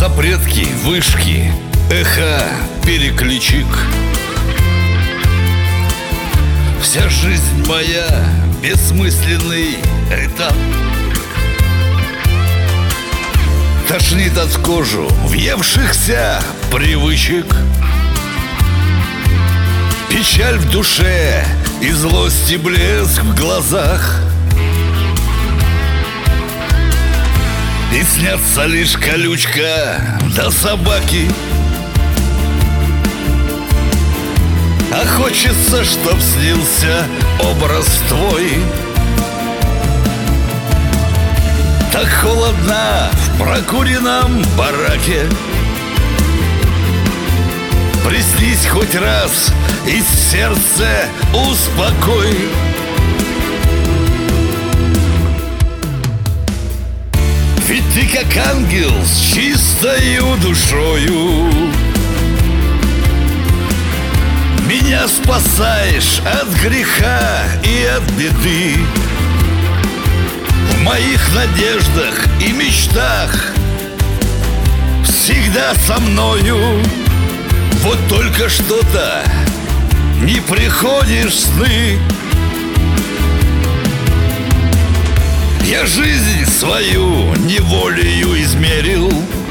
запретки, вышки, эхо, переключик. Вся жизнь моя — бессмысленный этап. Тошнит от кожи въевшихся привычек. Печаль в душе и злость и блеск в глазах. И снятся лишь колючка да собаки. А хочется, чтоб снился образ твой. Так холодно в прокуренном бараке. Приснись хоть раз и сердце успокой. Ведь ты как ангел с чистою душою. Меня спасаешь от греха и от беды. В моих надеждах и мечтах всегда со мною. Вот только что-то не приходишь в сны. Я жизнь свою неволею измерил.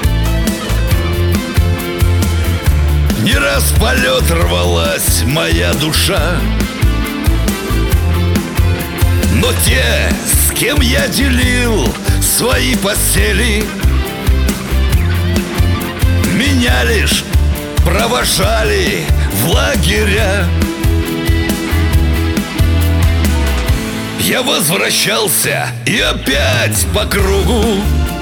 Не раз в полет рвалась моя душа. Но те, с кем я делил свои постели, меня лишь провожали в лагеря. Я возвращался и опять по кругу.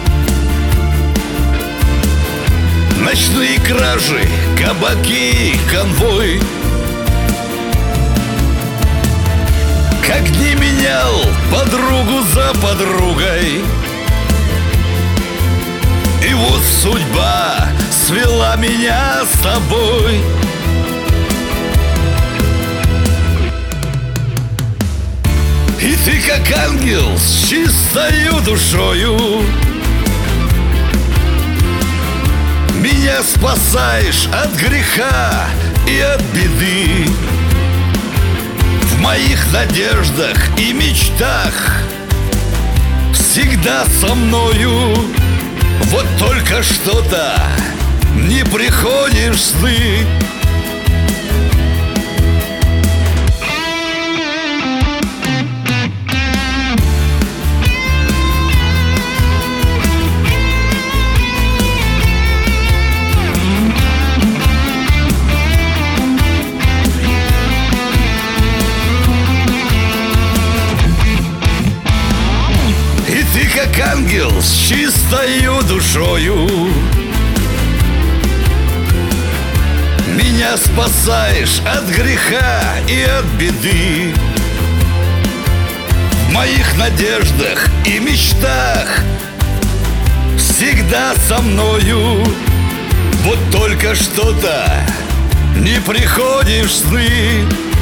Ночные кражи, кабаки, конвой. Как не менял подругу за подругой. И вот судьба свела меня с тобой. И ты как ангел с чистою душою. Меня спасаешь от греха и от беды. В моих надеждах и мечтах всегда со мною. Вот только что-то не приходишь в сны. Ты как ангел с чистою душою. Меня спасаешь от греха и от беды. В моих надеждах и мечтах всегда со мною. Вот только что-то не приходишь в сны.